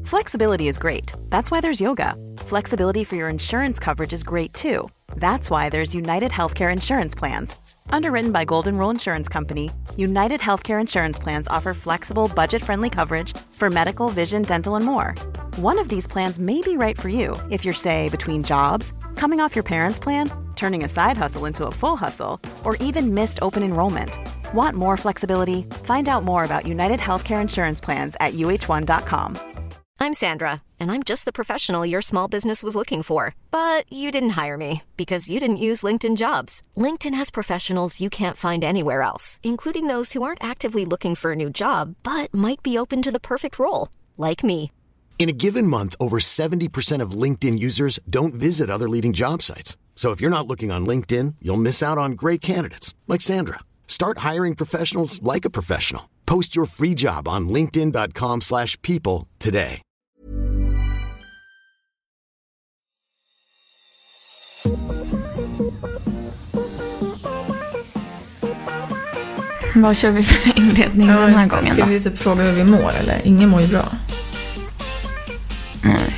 Flexibility is great. That's why there's yoga. Flexibility for your insurance coverage is great too. That's why there's United Healthcare Insurance Plans. Underwritten by Golden Rule Insurance Company, United Healthcare Insurance Plans offer flexible, budget-friendly coverage for medical, vision, dental, and more. One of these plans may be right for you if you're, say, between jobs, coming off your parents' plan, turning a side hustle into a full hustle, or even missed open enrollment. Want more flexibility? Find out more about United Healthcare Insurance Plans at uh1.com. I'm Sandra, and I'm just the professional your small business was looking for. But you didn't hire me because you didn't use LinkedIn Jobs. LinkedIn has professionals you can't find anywhere else, including those who aren't actively looking for a new job, but might be open to the perfect role, like me. In a given month, over 70% of LinkedIn users don't visit other leading job sites. So if you're not looking on LinkedIn, you'll miss out on great candidates like Sandra. Start hiring professionals like a professional. Post your free job on linkedin.com/people today. Vad kör vi för inledning den här gången då? Ska vi typ fråga hur vi mår eller? Ingen mår ju bra. Nej.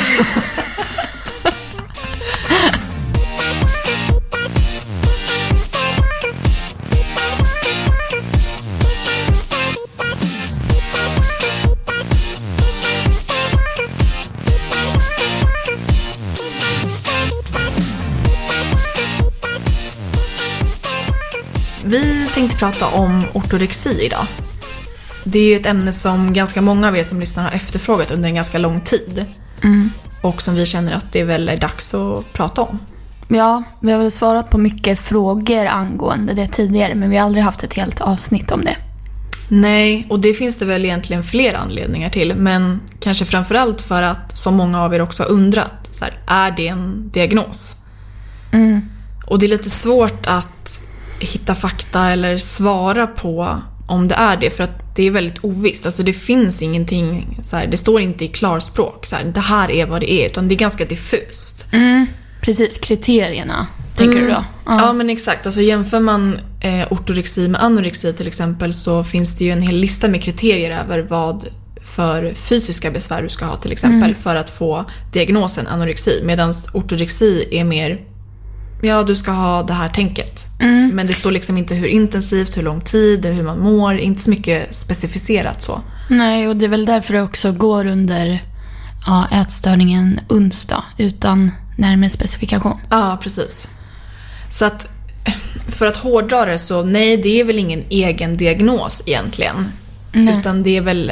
Vi tänkte prata om ortorexi idag. Det är ju ett ämne som ganska många av er som lyssnar har efterfrågat under en ganska lång tid. Och som vi känner att det är väl dags att prata om. Ja, vi har väl svarat på mycket frågor angående det tidigare, men vi har aldrig haft ett helt avsnitt om det. Nej, och det finns det väl egentligen flera anledningar till. Men kanske framförallt för att, som många av er också har undrat, så här, är det en diagnos? Och det är lite svårt att hitta fakta eller svara på om det är det, för att det är väldigt ovisst. Alltså det finns ingenting så här, det står inte i klarspråk så här, det här är vad det är, utan det är ganska diffust. Precis, kriterierna tänker du då? Ja, men exakt. Alltså jämför man ortorexi med anorexi till exempel, så finns det ju en hel lista med kriterier över vad för fysiska besvär du ska ha till exempel för att få diagnosen anorexi, medan ortorexi är mer, ja, du ska ha det här tänket. Men det står liksom inte hur intensivt, hur lång tid, hur man mår, inte så mycket specificerat så. Nej, och det är väl därför det också går under ätstörningen UNS då, utan närmare specifikation. Ja, precis. Så att för att hårdra det så, nej, det är väl ingen egen diagnos egentligen. Utan det är väl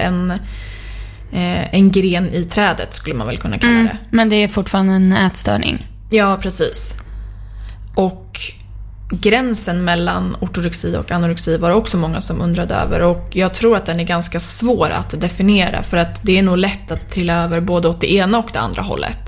en gren i trädet skulle man väl kunna kalla det. Men det är fortfarande en ätstörning. Ja, precis. Och gränsen mellan ortorexi och anorexi var också många som undrade över. Och jag tror att den är ganska svår att definiera, för att det är nog lätt att trilla över både åt det ena och det andra hållet.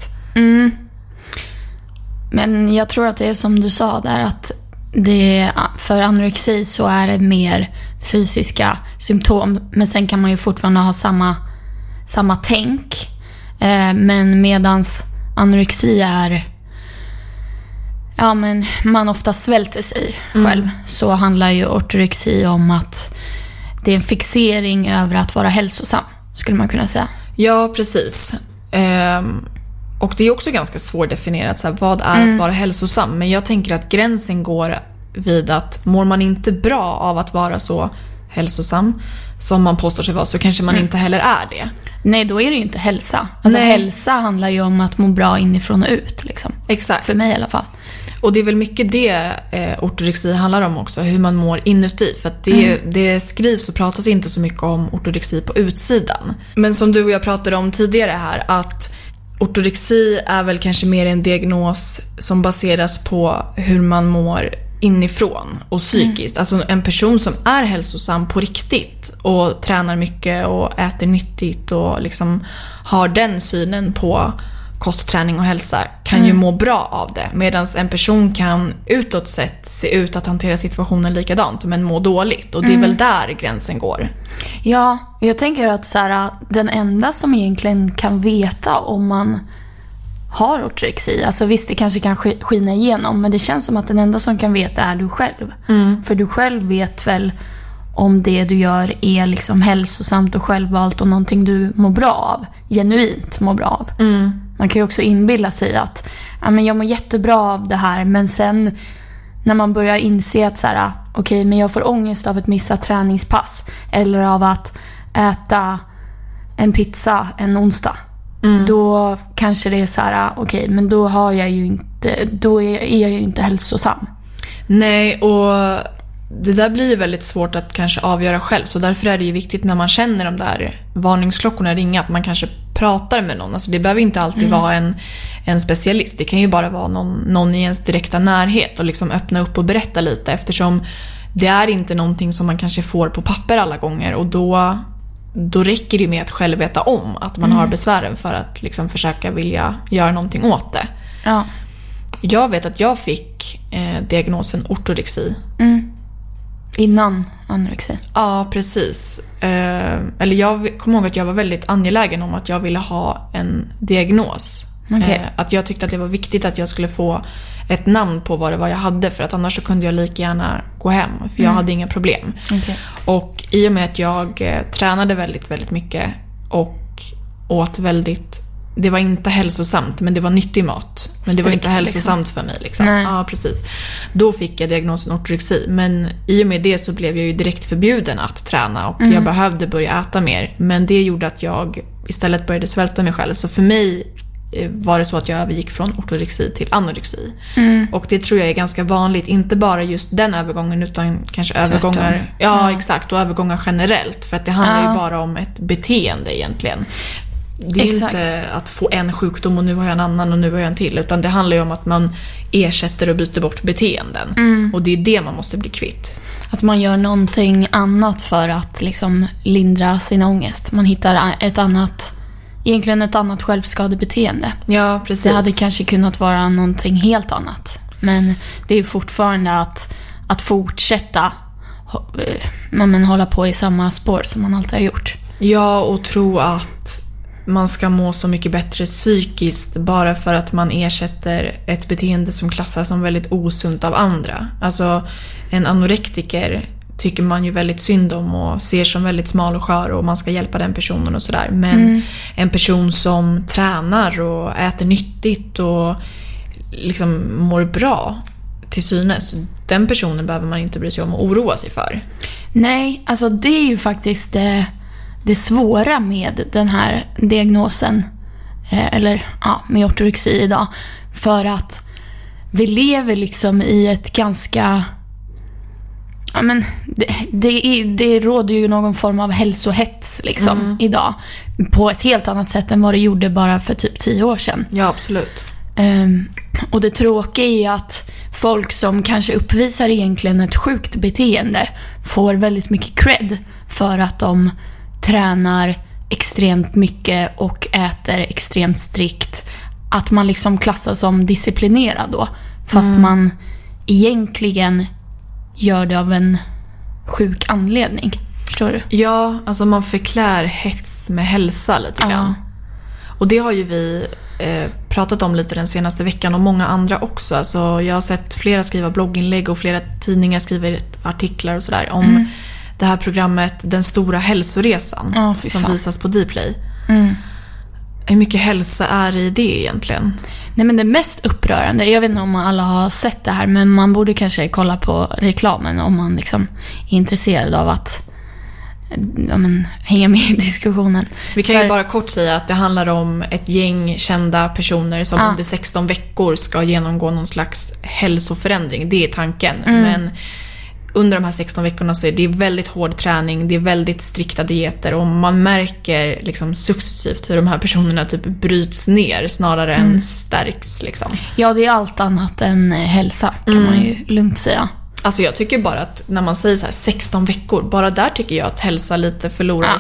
Men jag tror att det är som du sa där, att för anorexi så är det mer fysiska symptom. Men sen kan man ju fortfarande ha samma tänk. Men medans anorexi är, ja, men man ofta svälter sig själv, så handlar ju ortorexi om att det är en fixering över att vara hälsosam, skulle man kunna säga. Ja, precis. Och det är också ganska svårdefinierat, så här, vad är att vara hälsosam? Men jag tänker att gränsen går vid att mår man inte bra av att vara så hälsosam som man påstår sig vara, så kanske man inte heller är det. Nej, då är det ju inte hälsa. Alltså hälsa handlar ju om att må bra inifrån och ut liksom. Exakt. För mig i alla fall. Och det är väl mycket det ortorexi handlar om också, hur man mår inuti. För att det skrivs och pratas inte så mycket om ortorexi på utsidan. Men som du och jag pratade om tidigare här, att ortorexi är väl kanske mer en diagnos som baseras på hur man mår inifrån och psykiskt. Alltså en person som är hälsosam på riktigt och tränar mycket och äter nyttigt och liksom har den synen på kost, träning och hälsa kan ju må bra av det. Medan en person kan utåt sett se ut att hantera situationen likadant men må dåligt. Och det är väl där gränsen går. Ja, jag tänker att så här, den enda som egentligen kan veta om man har ortorexi, alltså visst det kanske kan skina igenom, men det känns som att den enda som kan veta är du själv. För du själv vet väl om det du gör är liksom hälsosamt och självvalt och någonting du mår bra av, genuint mår bra av. Man kan ju också inbilla sig att men jag mår jättebra av det här, men sen när man börjar inse att så här, okej, men jag får ångest av ett missat träningspass eller av att äta en pizza en onsdag. Då kanske det är så här, okej, men då är jag ju inte hälsosam. Nej, och det där blir väldigt svårt att kanske avgöra själv. Så därför är det ju viktigt när man känner de där varningsklockorna ringa att man kanske pratar med någon. Alltså det behöver inte alltid vara en specialist. Det kan ju bara vara någon i ens direkta närhet och liksom öppna upp och berätta lite, eftersom det är inte någonting som man kanske får på papper alla gånger, och då räcker det med att själv veta om att man har besvären för att liksom försöka vilja göra någonting åt det. Ja. Jag vet att jag fick diagnosen ortorexi. Innan anorexi. Ja, precis. Eller jag kommer ihåg att jag var väldigt angelägen om att jag ville ha en diagnos. Okay. Att jag tyckte att det var viktigt att jag skulle få ett namn på vad det var jag hade, för att annars så kunde jag lika gärna gå hem, för jag hade inga problem. Okay. Och i och med att jag tränade väldigt, väldigt mycket och åt det var inte hälsosamt, men det var nyttig mat. Men det var inte hälsosamt för mig liksom. Ja, precis. Då fick jag diagnosen ortorexi, men i och med det så blev jag ju direkt förbjuden att träna och jag behövde börja äta mer. Men det gjorde att jag istället började svälta mig själv. Så för mig var det så att jag övergick från ortorexi till anorexi. Och det tror jag är ganska vanligt, inte bara just den övergången utan kanske övergångar. Ja, exakt, och övergångar generellt, för att det handlar ju bara om ett beteende egentligen. Det är ju inte att få en sjukdom och nu har jag en annan och nu har jag en till, utan det handlar ju om att man ersätter och byter bort beteenden. Och det är det man måste bli kvitt. Att man gör någonting annat för att liksom lindra sin ångest. Man hittar ett annat självskadebeteende. Ja, precis. Det hade kanske kunnat vara någonting helt annat. Men det är fortfarande att fortsätta hålla på i samma spår som man alltid har gjort. Ja, och tro att man ska må så mycket bättre psykiskt bara för att man ersätter ett beteende som klassas som väldigt osunt av andra. Alltså en anorektiker tycker man ju väldigt synd om och ser som väldigt smal och skör, och man ska hjälpa den personen och sådär. Men en person som tränar och äter nyttigt och liksom mår bra till synes, den personen behöver man inte bry sig om och oroa sig för. Nej, alltså det är ju faktiskt det svåra med den här diagnosen, med ortorexi idag, för att vi lever liksom i ett ganska det råder ju någon form av hälsohets liksom idag, på ett helt annat sätt än vad det gjorde bara för typ 10 år sedan. Ja, absolut. Och det tråkiga är att folk som kanske uppvisar egentligen ett sjukt beteende får väldigt mycket cred för att de tränar extremt mycket och äter extremt strikt. Att man liksom klassas som disciplinerad då, fast man egentligen gör det av en sjuk anledning. Förstår du? Ja, alltså man förklär hets med hälsa lite grann. Och det har ju vi pratat om lite den senaste veckan, och många andra också. Alltså jag har sett flera skriva blogginlägg och flera tidningar skriver artiklar och sådär om det här programmet Den stora hälsoresan som visas på Dplay. Hur mycket hälsa är i det egentligen? Nej, men det mest upprörande, jag vet inte om alla har sett det här, men man borde kanske kolla på reklamen om man liksom är intresserad av att hänga med i diskussionen. Vi kan ju bara kort säga att det handlar om ett gäng kända personer som under 16 veckor ska genomgå någon slags hälsoförändring. Det är tanken. Men under de här 16 veckorna så är det väldigt hård träning, det är väldigt strikta dieter, och man märker liksom successivt hur de här personerna typ bryts ner snarare än stärks liksom. Ja, det är allt annat än hälsa, kan man ju lugnt säga. Alltså jag tycker bara att när man säger så här 16 veckor, bara där tycker jag att hälsa lite förlorar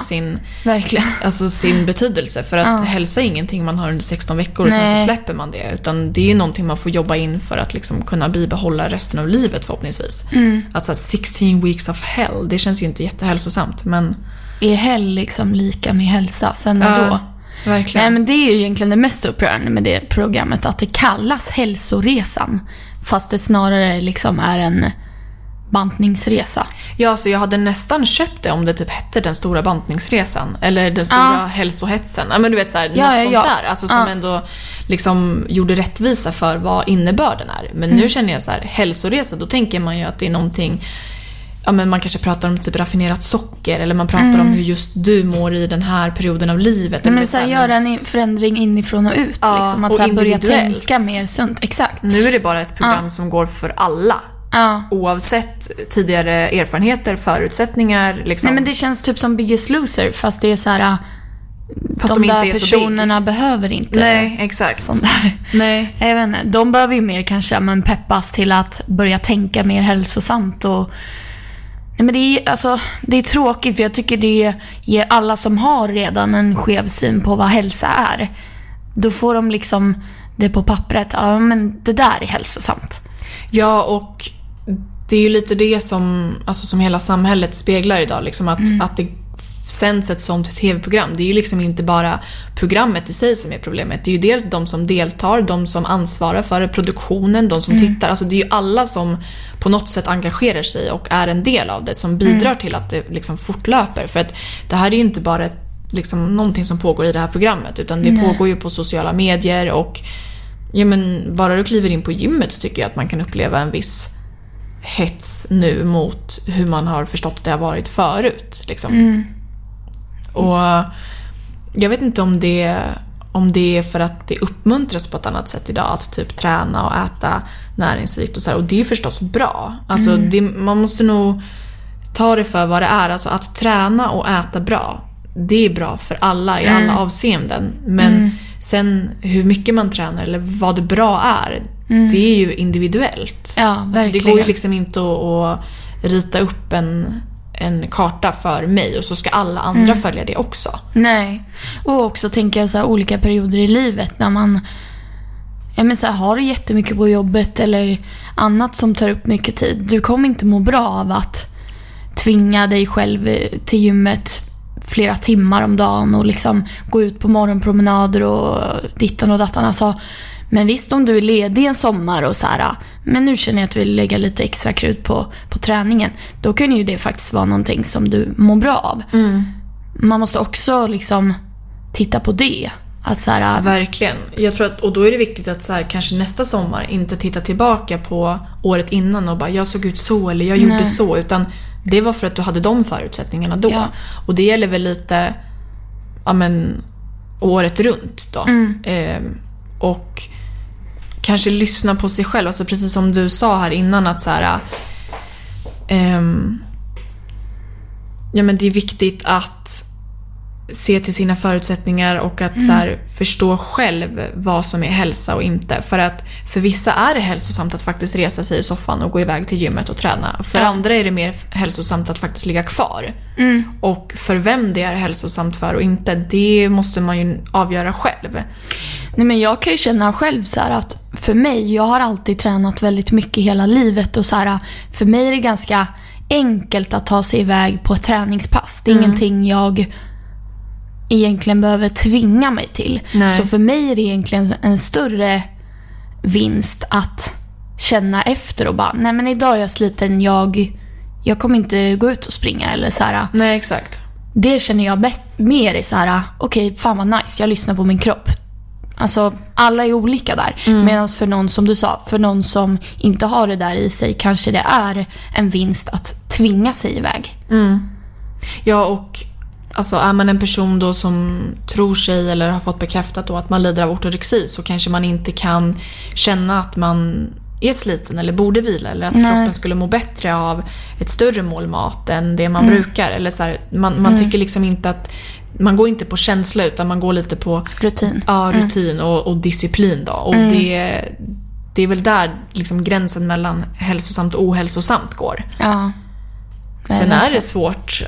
sin betydelse. För att hälsa är ingenting man har under 16 veckor och sen så släpper man det. Utan det är någonting man får jobba in för att liksom kunna bibehålla resten av livet förhoppningsvis. Att så här 16 weeks of hell, det känns ju inte jättehälsosamt. Men är hell liksom lika med hälsa? Sen då? Verkligen. Nej, men det är ju egentligen det mest upprörande med det programmet, att det kallas hälsoresan, fast det snarare liksom är bantningsresa. Ja, så jag hade nästan köpt det om det typ hette den stora bantningsresan eller den stora hälsohetsen. Ja, men du vet så här, något sånt där. Alltså som ändå liksom gjorde rättvisa för vad innebörden är. Men nu känner jag så här, hälsoresa, då tänker man ju att det är någonting. Ja, men man kanske pratar om typ raffinerat socker eller man pratar om hur just du mår i den här perioden av livet. Nej, men så här, göra en förändring inifrån och ut. Liksom, att och så här, börja tänka mer sunt. Exakt. Nu är det bara ett program som går för alla. Oavsett tidigare erfarenheter, förutsättningar. Liksom. Nej, men det känns typ som Biggest Loser, fast det är så här... Fast de inte där är personerna behöver inte. Nej, exakt. Sånt där. Nej. Jag vet inte, de behöver ju mer kanske peppas till att börja tänka mer hälsosamt och... Nej, men det är tråkigt, för jag tycker det ger alla som har redan en skev syn på vad hälsa är. Då får de liksom det på pappret. Ja, men det där är hälsosamt. Ja, och det är ju lite det som, alltså, som hela samhället speglar idag. Liksom att det sänds ett sånt tv-program. Det är ju liksom inte bara programmet i sig som är problemet. Det är ju dels de som deltar, de som ansvarar för produktionen, de som tittar. Alltså det är ju alla som på något sätt engagerar sig och är en del av det, som bidrar till att det liksom fortlöper. För att det här är ju inte bara liksom någonting som pågår i det här programmet, utan det pågår ju på sociala medier. Och ja, men bara du kliver in på gymmet så tycker jag att man kan uppleva en viss hets nu mot hur man har förstått att det har varit förut liksom. Och jag vet inte om det är för att det uppmuntras på ett annat sätt idag att typ träna och äta näringsrikt och så här. Och det är ju förstås bra. Alltså man måste nog ta det för vad det är. Alltså att träna och äta bra, det är bra för alla i alla avseenden. Men sen hur mycket man tränar eller vad det bra är, det är ju individuellt. Ja, verkligen. Alltså det går ju liksom inte att rita upp en karta för mig och så ska alla andra följa det också. Nej. Och också tänker jag så här, olika perioder i livet när man så här, har du jättemycket på jobbet eller annat som tar upp mycket tid. Du kommer inte må bra av att tvinga dig själv till gymmet flera timmar om dagen och liksom gå ut på morgonpromenader och dittan och dattan. Alltså, men visst, om du är ledig en sommar och så här, men nu känner jag att vi vill lägga lite extra krut på träningen, då kan ju det faktiskt vara någonting som du mår bra av. Man måste också liksom titta på det. Att så här, verkligen. Jag tror att, och då är det viktigt att så här, kanske nästa sommar inte titta tillbaka på året innan och bara jag såg ut så eller jag gjorde så, utan det var för att du hade de förutsättningarna då. Ja. Och det gäller väl lite året runt då. Och kanske lyssna på sig själv. Alltså precis som du sa här innan att så här, ja, men det är viktigt att se till sina förutsättningar och att så här, förstå själv vad som är hälsa och inte. För att för vissa är det hälsosamt att faktiskt resa sig i soffan och gå iväg till gymmet och träna. För andra är det mer hälsosamt att faktiskt ligga kvar. Och för vem det är hälsosamt för och inte, det måste man ju avgöra själv. Nej, men jag kan ju känna själv så här att för mig, jag har alltid tränat väldigt mycket hela livet och så här, för mig är det ganska enkelt att ta sig iväg på ett träningspass. Det är ingenting jag egentligen behöver tvinga mig till. Nej. Så för mig är det egentligen en större vinst att känna efter och bara, nej men idag är jag sliten, jag kommer inte gå ut och springa eller så här. Nej, exakt. Det känner jag mer i så här, okej, fan vad nice, jag lyssnar på min kropp. Alltså alla är olika där. Medan för någon, som du sa, för någon som inte har det där i sig, kanske det är en vinst att tvinga sig iväg. Ja, och alltså är man en person då som tror sig eller har fått bekräftat då att man lider av ortorexi, så kanske man inte kan känna att man är sliten eller borde vila, eller att kroppen skulle må bättre av ett större mål mat än det man brukar, eller så här, man tycker liksom inte att man går inte på känsla utan man går lite på rutin. Ja, rutin och disciplin då. Och det är väl där liksom gränsen mellan hälsosamt och ohälsosamt går. Ja. Sen är det svårt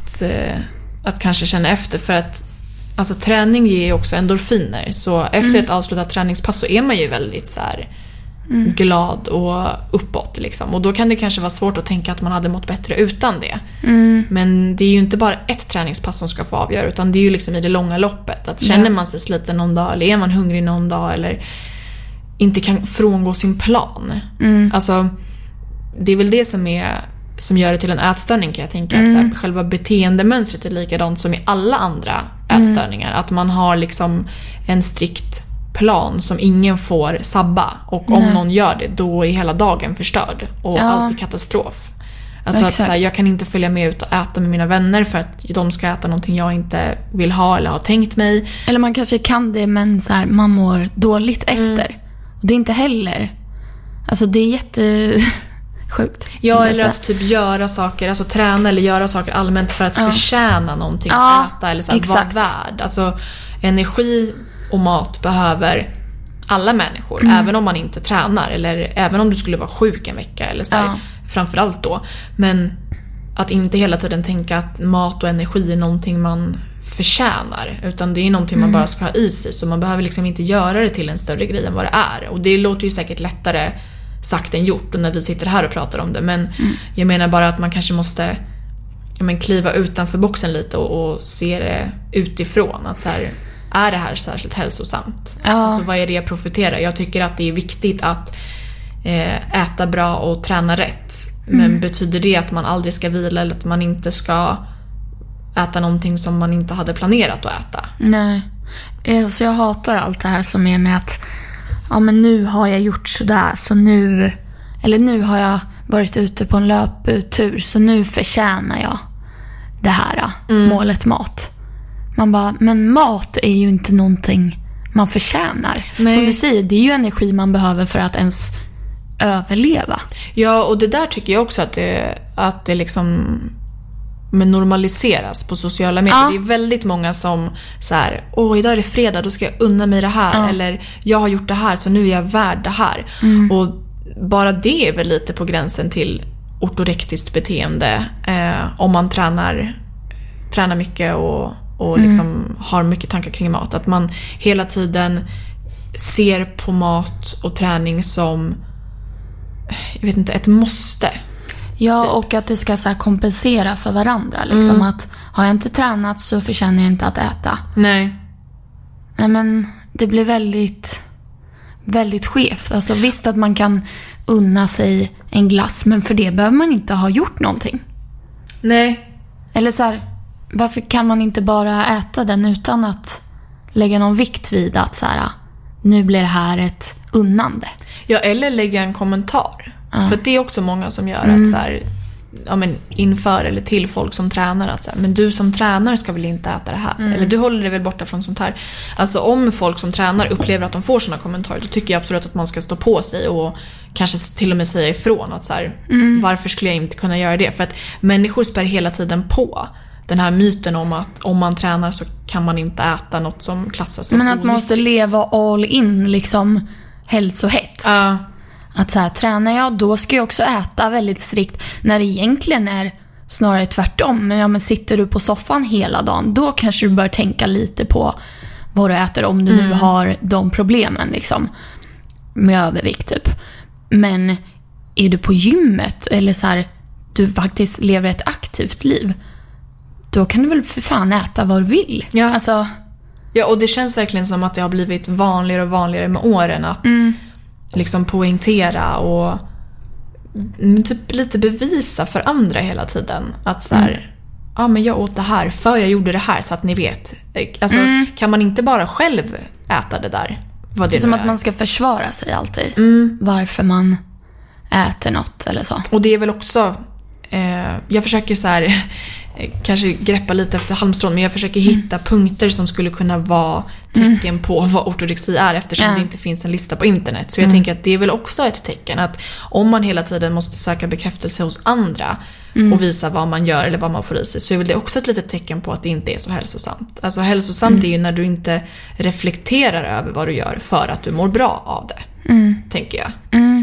att kanske känna efter, för att alltså träning ger ju också endorfiner. Så efter ett avslutat träningspass så är man ju väldigt så här glad och uppåt liksom. Och då kan det kanske vara svårt att tänka att man hade mått bättre utan det. Men det är ju inte bara ett träningspass som ska få avgöra, utan det är ju liksom i det långa loppet. Att känner man sig sliten någon dag, eller är man hungrig någon dag, eller inte kan frångå sin plan. Alltså det är väl det som är som gör det till en ätstörning, kan jag tänka. Att så här, själva beteendemönstret är likadant som i alla andra ätstörningar. Att man har liksom en strikt plan som ingen får sabba. Och om någon gör det, då är hela dagen förstörd. Och allt är katastrof. Alltså att så här, jag kan inte följa med ut och äta med mina vänner för att de ska äta någonting jag inte vill ha eller har tänkt mig. Eller man kanske kan det, men så här, man mår dåligt efter. Och det är inte heller... Alltså det är jättesjukt. Ja, eller att typ göra saker, alltså träna eller göra saker allmänt för att förtjäna någonting att äta. Eller så här, vara värd. Alltså energi och mat behöver alla människor. Även om man inte tränar. Eller även om du skulle vara sjuk en vecka. Eller så här, framförallt då. Men att inte hela tiden tänka att mat och energi är någonting man förtjänar, utan det är någonting man bara ska ha i sig, så man behöver liksom inte göra det till en större grej än vad det är. Och det låter ju säkert lättare sagt än gjort, och när vi sitter här och pratar om det, men jag menar bara att man kanske måste kliva utanför boxen lite och se det utifrån, att så här, är det här särskilt hälsosamt? Alltså vad är det jag profiterar? Jag tycker att det är viktigt att äta bra och träna rätt, men betyder det att man aldrig ska vila eller att man inte ska äta någonting som man inte hade planerat att äta? Nej, så jag hatar allt det här som är med att men nu har jag gjort sådär, så nu har jag varit ute på en löptur, så nu förtjänar jag det här målet mat. Man bara, men mat är ju inte någonting man förtjänar. Nej. Som du säger, det är ju energi man behöver för att ens överleva. Ja, och det där tycker jag också att det liksom normaliseras på sociala medier. Det är väldigt många som så här, idag är det fredag, då ska jag unna mig det här. Eller jag har gjort det här, så nu är jag värd det här. Och bara det är väl lite på gränsen till ortorektiskt beteende. Om man tränar mycket och liksom har mycket tankar kring mat. Att man hela tiden ser på mat och träning som, jag vet inte, ett måste. Ja, typ. Och att det ska så här kompensera för varandra. Liksom att har jag inte tränat så förtjänar jag inte att äta. Nej, men det blir väldigt, väldigt skevt. Alltså visst att man kan unna sig en glass, men för det behöver man inte ha gjort någonting. Nej. Eller så här, varför kan man inte bara äta den utan att lägga någon vikt vid att så här, nu blir det här ett unnande? Ja, eller lägga en kommentar. För det är också många som gör att så här, inför eller till folk som tränar att så här, men du som tränar ska väl inte äta det här, eller du håller dig väl borta från sånt här. Alltså om folk som tränar upplever att de får såna kommentarer, då tycker jag absolut att man ska stå på sig och kanske till och med säga ifrån att så här, varför skulle jag inte kunna göra det? För att människor spär hela tiden på den här myten om att om man tränar så kan man inte äta något som klassas som men att man måste leva all in, liksom hälsohets. Att så här, tränar jag, då ska jag också äta väldigt strikt. När det egentligen är snarare tvärtom. Men sitter du på soffan hela dagen, då kanske du bör tänka lite på vad du äter, om du nu har de problemen liksom, med övervikt typ. Men är du på gymmet eller så här, du faktiskt lever ett aktivt liv, då kan du väl för fan äta vad du vill. Ja. Alltså... ja, och det känns verkligen som att det har blivit vanligare och vanligare med åren att liksom poängtera och typ lite bevisa för andra hela tiden att så här, men jag åt det här för jag gjorde det här, så att ni vet. Alltså kan man inte bara själv äta det där? Vad det som att man ska försvara sig alltid. Varför man äter något eller så. Och det är väl också jag försöker så här kanske greppa lite efter halmstrån, men jag försöker hitta punkter som skulle kunna vara tecken på vad ortorexi är, eftersom det inte finns en lista på internet. Så jag tänker att det är väl också ett tecken att om man hela tiden måste söka bekräftelse hos andra och visa vad man gör eller vad man får i sig, så är väl det också ett litet tecken på att det inte är så hälsosamt. Alltså hälsosamt är ju när du inte reflekterar över vad du gör för att du mår bra av det, tänker jag.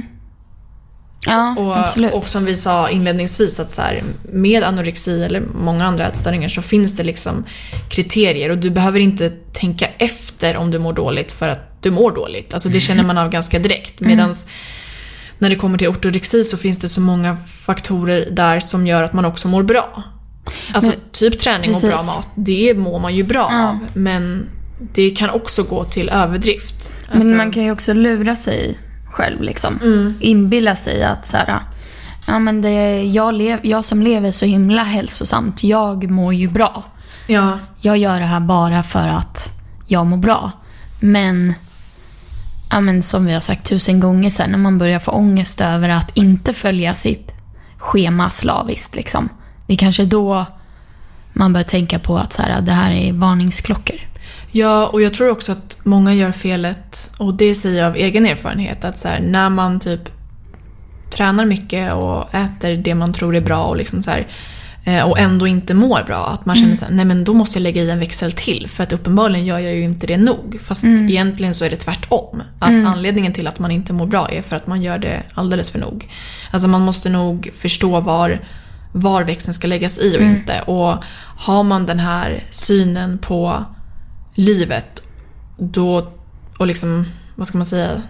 Ja, absolut. Och som vi sa inledningsvis att så här, med anorexi eller många andra ätstörningar så finns det liksom kriterier, och du behöver inte tänka efter om du mår dåligt för att du mår dåligt. Alltså det känner man av ganska direkt. Medans när det kommer till ortorexi så finns det så många faktorer där som gör att man också mår bra. Alltså typ träning och bra mat, det mår man ju bra av. Men det kan också gå till överdrift. Alltså, men man kan ju också lura sig själv liksom. Inbilla sig att så här, Ja, men jag som lever så himla hälsosamt, jag mår ju bra. Ja. Jag gör det här bara för att jag mår bra. Men, ja, men som vi har sagt 1000 gånger sen, när man börjar få ångest över att inte följa sitt schema slaviskt liksom. Det är kanske då man börjar tänka på att så här, det här är varningsklockor. Ja, och jag tror också att många gör felet, och det säger jag av egen erfarenhet, att så här, när man typ tränar mycket och äter det man tror är bra och liksom så här, och ändå inte mår bra, att man känner så här, nej men då måste jag lägga i en växel till, för att uppenbarligen gör jag ju inte det nog, fast egentligen så är det tvärtom, att anledningen till att man inte mår bra är för att man gör det alldeles för nog. Alltså man måste nog förstå var växeln ska läggas i och inte, och har man den här synen på livet då, och liksom, vad ska man säga?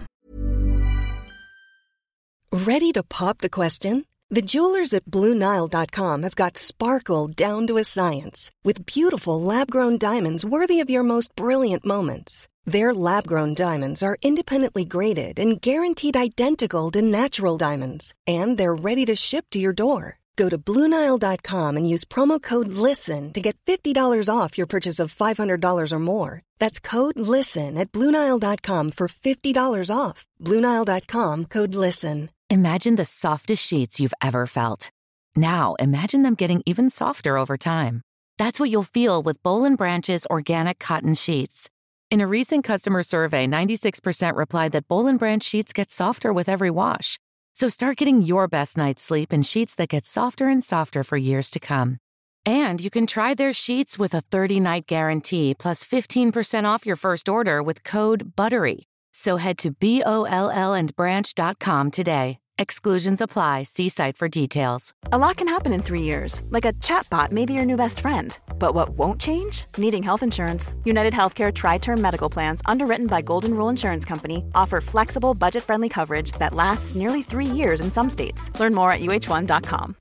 Ready to pop the question? The jewelers at BlueNile.com have got sparkle down to a science with beautiful lab-grown diamonds worthy of your most brilliant moments. Their lab-grown diamonds are independently graded and guaranteed identical to natural diamonds, and they're ready to ship to your door. Go to BlueNile.com and use promo code LISTEN to get $50 off your purchase of $500 or more. That's code LISTEN at BlueNile.com for $50 off. BlueNile.com, code LISTEN. Imagine the softest sheets you've ever felt. Now, imagine them getting even softer over time. That's what you'll feel with Boll & Branch's organic cotton sheets. In a recent customer survey, 96% replied that Boll & Branch sheets get softer with every wash. So start getting your best night's sleep in sheets that get softer and softer for years to come. And you can try their sheets with a 30-night guarantee plus 15% off your first order with code BUTTERY. So head to BOLLandbranch.com today. Exclusions apply. See site for details. A lot can happen in 3 years, like a chatbot may be your new best friend. But what won't change? Needing health insurance. United Healthcare Tri-Term Medical Plans, underwritten by Golden Rule Insurance Company, offer flexible, budget-friendly coverage that lasts nearly 3 years in some states. Learn more at uh1.com.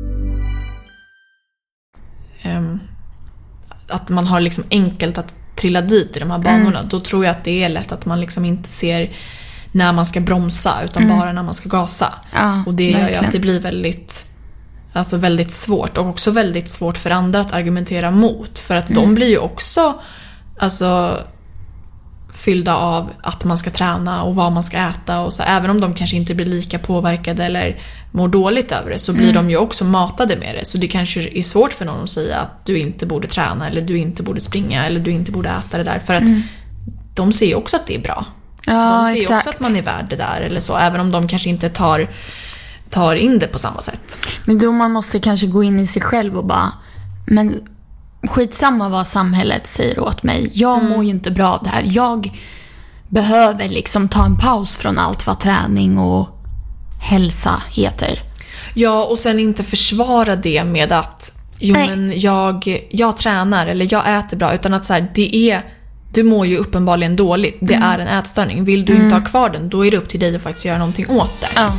Att man har liksom enkelt att trilla dit i de här banorna, då tror jag att det är lätt att man liksom inte ser när man ska bromsa, utan bara när man ska gasa. Ja, och det gör ju verkligen. att det blir väldigt svårt, och också väldigt svårt för andra att argumentera mot, för att de blir ju också fyllda av att man ska träna och vad man ska äta, och så även om de kanske inte blir lika påverkade eller mår dåligt över det, så blir de ju också matade med det. Så det kanske är svårt för någon att säga att du inte borde träna, eller du inte borde springa, eller du inte borde äta det där, för att de ser ju också att det är bra. Ja, de ser exakt. också att man är värd det där eller så, även om de kanske inte tar in det på samma sätt. Men då man måste kanske gå in i sig själv och bara, men skitsamma vad samhället säger åt mig. Jag mår ju inte bra av det här. Jag behöver liksom ta en paus från allt vad träning och hälsa heter. Ja, och sen inte försvara det med att men jag tränar eller jag äter bra, utan att så här, du mår ju uppenbarligen dåligt. Det är en ätstörning. Vill du inte ha kvar den, då är det upp till dig att faktiskt göra någonting åt det. Ja.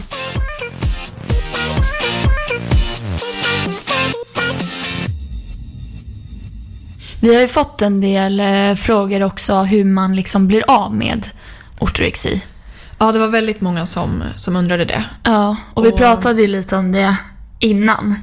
Vi har ju fått en del frågor också hur man liksom blir av med ortorexi. Ja, det var väldigt många som undrade det. Ja, och vi pratade ju lite om det innan.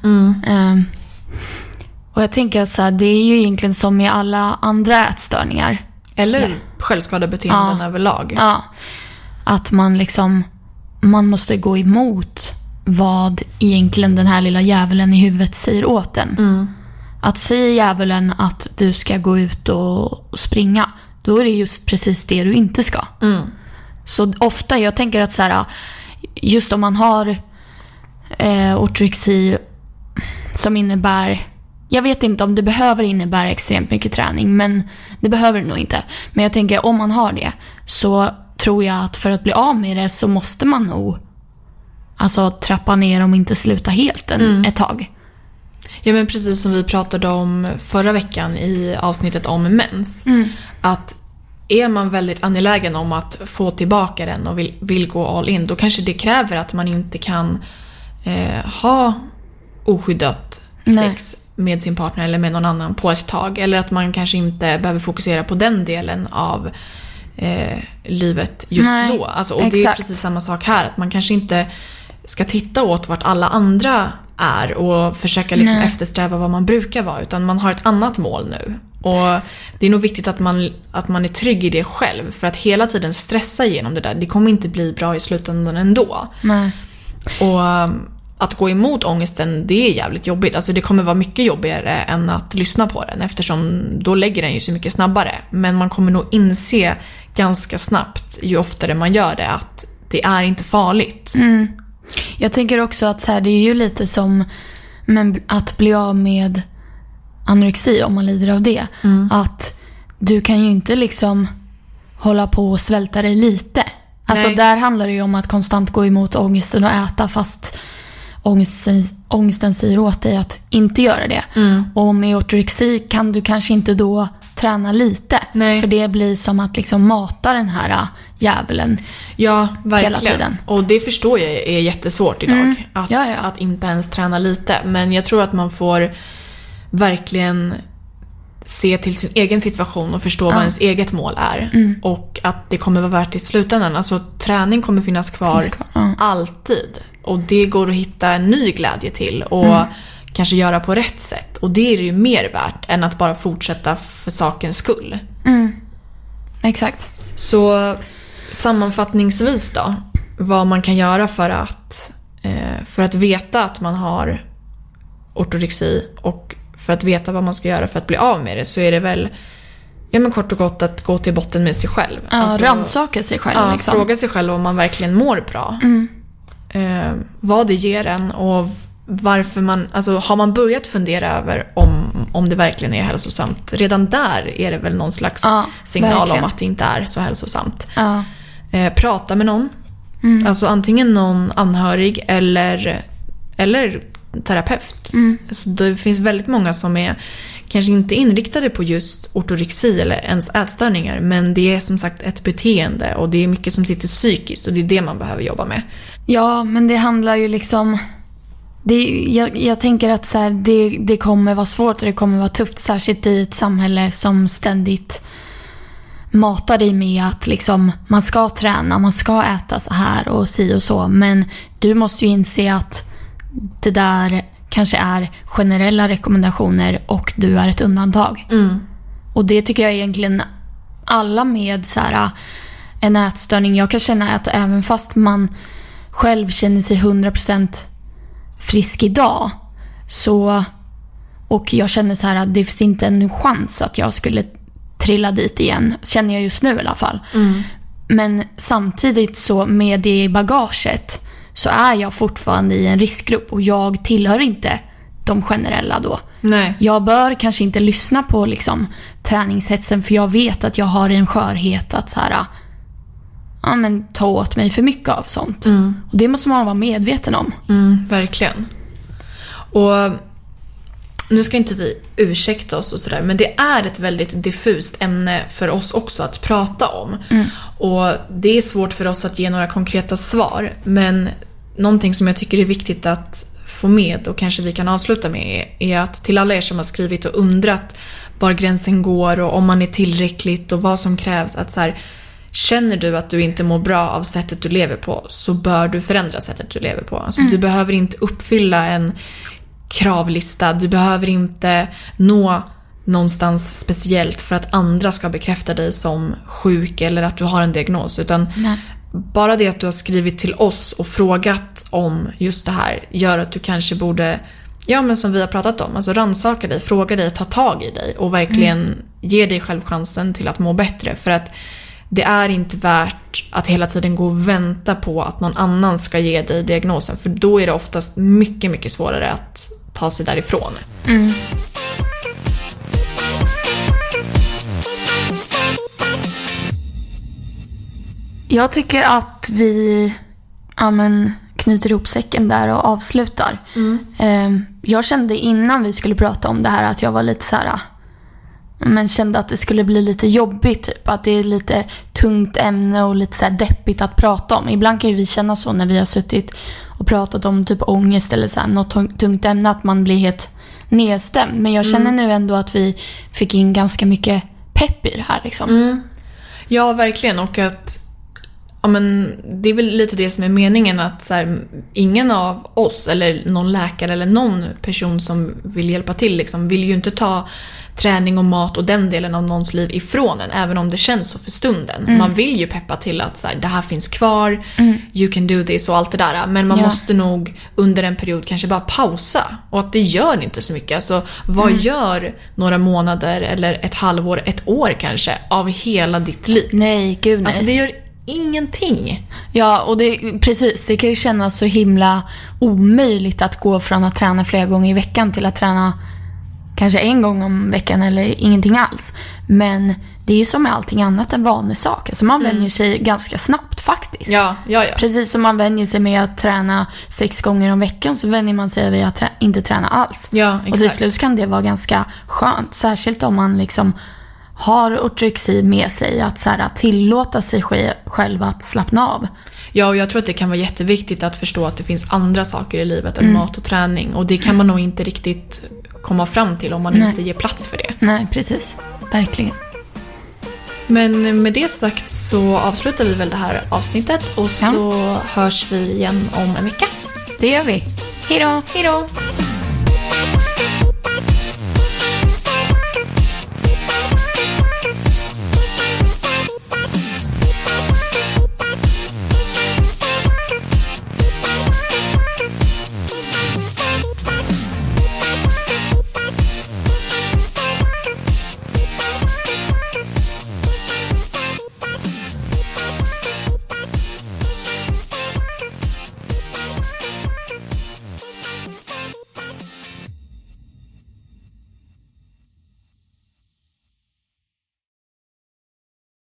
Och jag tänker att så här, det är ju egentligen som med alla andra ätstörningar. Eller självskadebeteenden överlag. Ja, att man måste gå emot vad egentligen den här lilla djävulen i huvudet säger åt en. Att säga djävulen att du ska gå ut och springa, då är det just precis det du inte ska. Så ofta, jag tänker att så här, just om man har ortorexi som innebär, jag vet inte om det behöver innebära extremt mycket träning, men det behöver det nog inte. Men jag tänker, om man har det, så tror jag att för att bli av med det så måste man nog trappa ner, om inte sluta helt ett tag. Ja, men precis som vi pratade om förra veckan i avsnittet om mens. Att är man väldigt angelägen om att få tillbaka den och vill gå all in, då kanske det kräver att man inte kan ha oskyddat sex med sin partner eller med någon annan på ett tag. Eller att man kanske inte behöver fokusera på den delen av livet just då. Och det är precis samma sak här. Att man kanske inte ska titta åt vart alla andra är och försöka liksom eftersträva vad man brukar vara, utan man har ett annat mål nu. Och det är nog viktigt att man är trygg i det själv, för att hela tiden stressa igenom det där, det kommer inte bli bra i slutändan ändå. Nej. Och att gå emot ångesten, det är jävligt jobbigt. Alltså det kommer vara mycket jobbigare än att lyssna på den, eftersom då lägger den ju så mycket snabbare. Men man kommer nog inse ganska snabbt, ju oftare man gör det, att det är inte farligt. Jag tänker också att så här, det är ju lite som att bli av med anorexi om man lider av det. Att du kan ju inte liksom hålla på och svälta dig lite. Alltså där handlar det ju om att konstant gå emot ångesten och äta, fast ångesten säger åt dig att inte göra det. Och med ortorexi kan du kanske inte då träna lite. För det blir som att liksom mata den här djävulen. Ja, verkligen. Hela tiden. Och det förstår jag är jättesvårt idag. Att inte ens träna lite. Men jag tror att man får verkligen se till sin egen situation och förstå vad ens eget mål är. Och att det kommer vara värt i slutändan. Alltså träning kommer finnas kvar alltid. Och det går att hitta en ny glädje till och kanske göra på rätt sätt. Och det är ju mer värt än att bara fortsätta för sakens skull. Exakt. Så sammanfattningsvis då, vad man kan göra för att veta att man har ortorexi och för att veta vad man ska göra för att bli av med det, så är det väl men kort och gott att gå till botten med sig själv. Rannsaka sig själv. Liksom. Fråga sig själv om man verkligen mår bra. Vad det ger en och varför man, alltså har man börjat fundera över om det verkligen är hälsosamt, redan där är det väl någon slags signal verkligen om att det inte är så hälsosamt. Prata med någon, alltså antingen någon anhörig eller terapeut. Alltså det finns väldigt många som är kanske inte inriktade på just ortorexi eller ens ätstörningar, men det är som sagt ett beteende och det är mycket som sitter psykiskt och det är det man behöver jobba med. Ja, men det handlar ju liksom jag tänker att så här, det kommer vara svårt och det kommer vara tufft, särskilt i ett samhälle som ständigt matar dig med att liksom, man ska träna, man ska äta så här och si och så, men du måste ju inse att det där kanske är generella rekommendationer och du är ett undantag. Och det tycker jag egentligen alla med så här, en ätstörning, jag kan känna att även fast man själv känner sig 100% frisk idag, så, och jag känner så här att det finns inte en chans att jag skulle trilla dit igen, känner jag just nu i alla fall. Men samtidigt så med det i bagaget så är jag fortfarande i en riskgrupp och jag tillhör inte de generella då. Nej. Jag bör kanske inte lyssna på liksom träningshetsen, för jag vet att jag har en skörhet att så här, ta åt mig för mycket av sånt. Och det måste man vara medveten om. Verkligen. Och nu ska inte vi ursäkta oss och sådär, men det är ett väldigt diffust ämne för oss också att prata om. Och det är svårt för oss att ge några konkreta svar, men någonting som jag tycker är viktigt att få med och kanske vi kan avsluta med är att till alla er som har skrivit och undrat var gränsen går och om man är tillräckligt och vad som krävs, att så här, känner du att du inte mår bra av sättet du lever på, så bör du förändra sättet du lever på. Alltså, du behöver inte uppfylla en kravlista, du behöver inte nå någonstans speciellt för att andra ska bekräfta dig som sjuk eller att du har en diagnos, utan bara det att du har skrivit till oss och frågat om just det här gör att du kanske borde, men som vi har pratat om, alltså rannsaka dig, fråga dig, ta tag i dig och verkligen ge dig själv chansen till att må bättre, för att det är inte värt att hela tiden gå och vänta på att någon annan ska ge dig diagnosen, för då är det oftast mycket, mycket svårare att ta sig därifrån. Jag tycker att vi knyter ihop säcken där och avslutar. Jag kände innan vi skulle prata om det här att jag var lite så här, men kände att det skulle bli lite jobbigt, typ att det är lite tungt ämne och lite så här deppigt att prata om. Ibland kan ju vi känna så när vi har suttit och pratat om typ ångest eller så här, något tungt ämne, att man blir helt nedstämd. Men jag känner nu ändå att vi fick in ganska mycket pepp i det här liksom. Ja, verkligen. Och att Ja, men det är väl lite det som är meningen, att så här, ingen av oss eller någon läkare eller någon person som vill hjälpa till liksom, vill ju inte ta träning och mat och den delen av någons liv ifrån en, även om det känns så för stunden. Man vill ju peppa till att så här, det här finns kvar, you can do this och allt det där, men man måste nog under en period kanske bara pausa, och att det gör inte så mycket. Alltså, vad gör några månader eller ett halvår, ett år kanske av hela ditt liv? Nej, gud nej. Alltså det gör ingenting. Ja, och precis, det kan ju kännas så himla omöjligt att gå från att träna flera gånger i veckan till att träna kanske en gång om veckan eller ingenting alls. Men det är ju som med allting annat en vanesak. Alltså man vänjer sig ganska snabbt faktiskt. Ja. Precis som man vänjer sig med att träna 6 gånger om veckan, så vänjer man sig vid att inte träna alls. Ja, exakt. Och till slut kan det vara ganska skönt. Särskilt om man liksom har ortorexi med sig, att så här, tillåta sig själv att slappna av. Ja, och jag tror att det kan vara jätteviktigt att förstå att det finns andra saker i livet än mat och träning. Och det kan man nog inte riktigt komma fram till om man inte ger plats för det. Nej, precis. Verkligen. Men med det sagt så avslutar vi väl det här avsnittet, och så hörs vi igen om en vecka. Det gör vi. Hej då! Hej då!